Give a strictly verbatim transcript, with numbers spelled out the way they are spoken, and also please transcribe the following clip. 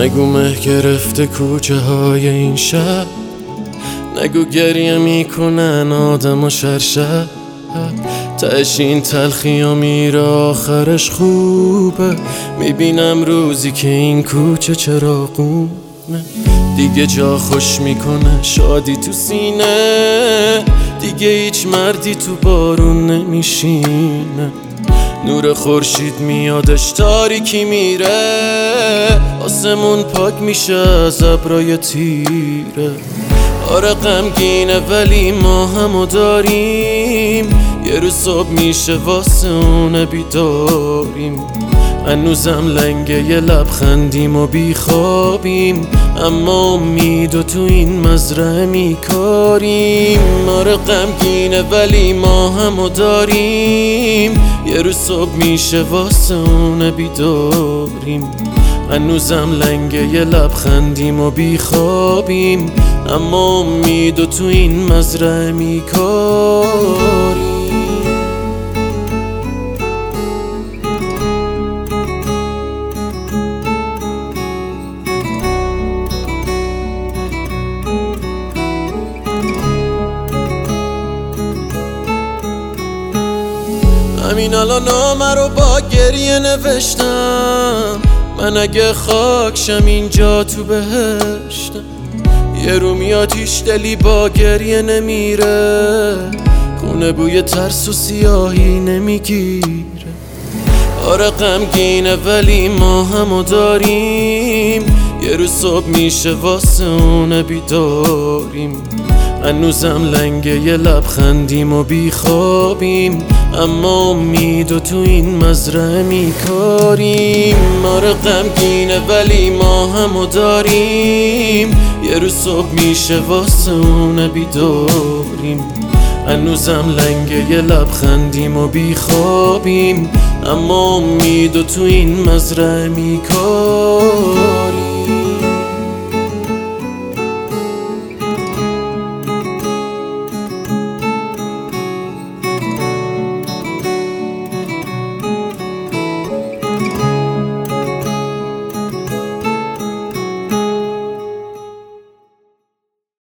نگو مه گرفته کوچه های این شب، نگو گریه میکنن آدم و شرشب. تهش این تلخی ها میره آخرش خوبه. میبینم روزی که این کوچه چراغونه، دیگه جا خوش میکنه شادی تو سینه. دیگه هیچ مردی تو بارون نمیشینه. نور خورشید میادش تاریکی میره، آسمون پاک میشه از ابرای تیره. آره غمگینه ولی ما همو داریم، یه روز صبح میشه واسه اون بیداریم. هنوزم لنگه یه لبخندیم و بیخوابیم، اما امید و تو این مزرعه میکاریم. آره غمگینه ولی ما همو داریم، یه روز صبح میشه واسه اون بیداریم. هنوزم لنگه یه لبخندیم و بیخوابیم، اما امید و تو این مزرعه میکاریم. همین الان نامه رو با گریه نوشتم، من اگه خاکشم اینجا تو بهشتم. یه رو میاد هیچ دلی با گریه نمیره، خونه بوی ترس و سیاهی نمیگیره. آره غمگینه ولی ما همو داریم، یه روز صبح میشه واسه اون بیداریم. هنوزم لنگه یه لبخندیم و بیخوابیم، اما امید و تو این مزرعه میکاریم. آره غمگینه ولی ما همو داریم، یه روز صبح میشه واسه اون بیداریم. هنوزم لنگه یه لبخندیم و بیخوابیم، اما امید و تو این مزرعه میکاریم.